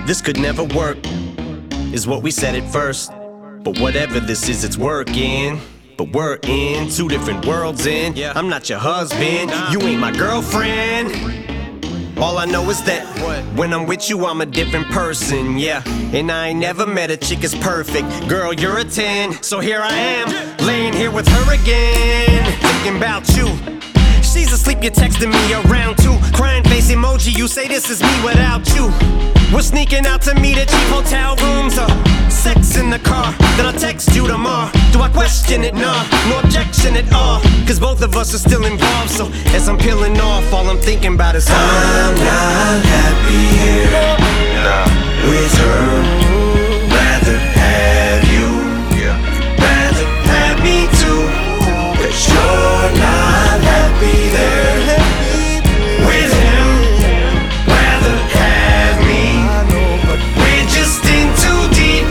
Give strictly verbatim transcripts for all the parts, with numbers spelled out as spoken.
this could never work, is what we said at first. But whatever this is, it's working. But we're in two different worlds in. Yeah. I'm not your husband, nah. You ain't my girlfriend. All I know is that what? When I'm with you, I'm a different person, yeah. And I ain't never met a chick as perfect. Girl, you're a ten, so here I am, yeah. Laying here with her again, thinking about you. She's asleep, you're texting me around two. Crying face emoji, you say this is me without you. We're sneaking out to meet at cheap hotel rooms, or sex in the car, then I'll text you tomorrow. Do I question it? Nah, no objection at all, cause both of us are still involved. So as I'm peeling off, all I'm thinking about is I'm not happy here, nah. With her, rather have you, yeah. Rather have me too, cause you're not happy there. With him, rather have me, but we're just in too deep.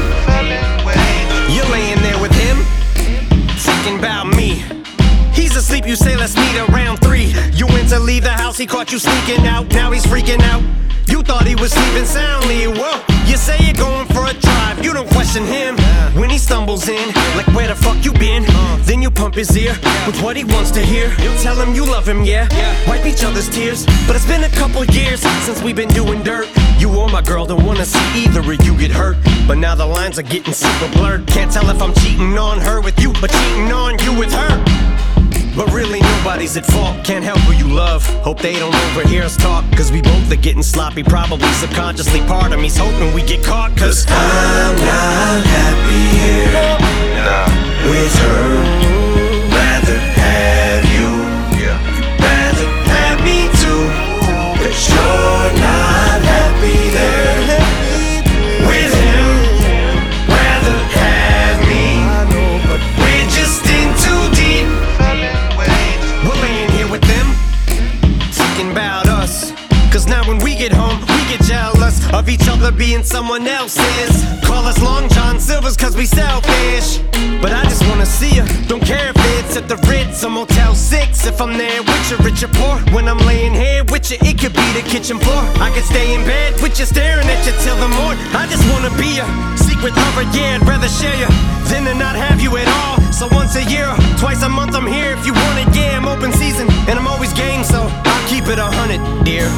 You're laying there with him, thinking about me. He's asleep, you say let's meet around three. You went to leave the house, he caught you sneaking out. Now he's freaking out, you thought he was sleeping soundly. Whoa, you say you're going for a drive, you don't question him. When he stumbles in, like where the fuck you been? Then you pump his ear with what he wants to hear. Tell him you love him, yeah, wipe each other's tears. But it's been a couple years since we've been doing dirt. You or my girl don't wanna see either of you get hurt. But now the lines are getting super blurred. Can't tell if I'm cheating on her with you, but cheating on you with her. But really nobody's at fault, can't help who you love. Hope they don't overhear us talk, cause we both are getting sloppy. Probably subconsciously part of me's hoping we get caught, cause I'm not happy here, nah. With her, rather have you, yeah. Rather have me too, cause you're not happy there. With him, rather have me, but we're just in too deep. We're laying here with them, thinking about us. Cause now when we get home, we get jealous of each other being someone else's. Call us Long John Silvers cause we selfish. But I just wanna see you, don't care if it's at the Ritz or Motel six. If I'm there with you, rich or poor, when I'm laying here with you, it could be the kitchen floor. I could stay in bed with you, staring at you till the morning. I just wanna be a secret lover, yeah, I'd rather share you than to not have you at all. So once a year, twice a month I'm here if you want it, yeah, I'm open season and I'm always game, so I'll keep it a hundred, dear.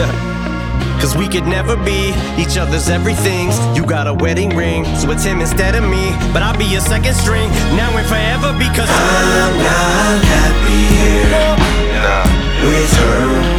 Cause we could never be each other's everythings. You got a wedding ring, so it's him instead of me. But I'll be your second string, now and forever, because I'm not happy here, nah. With her.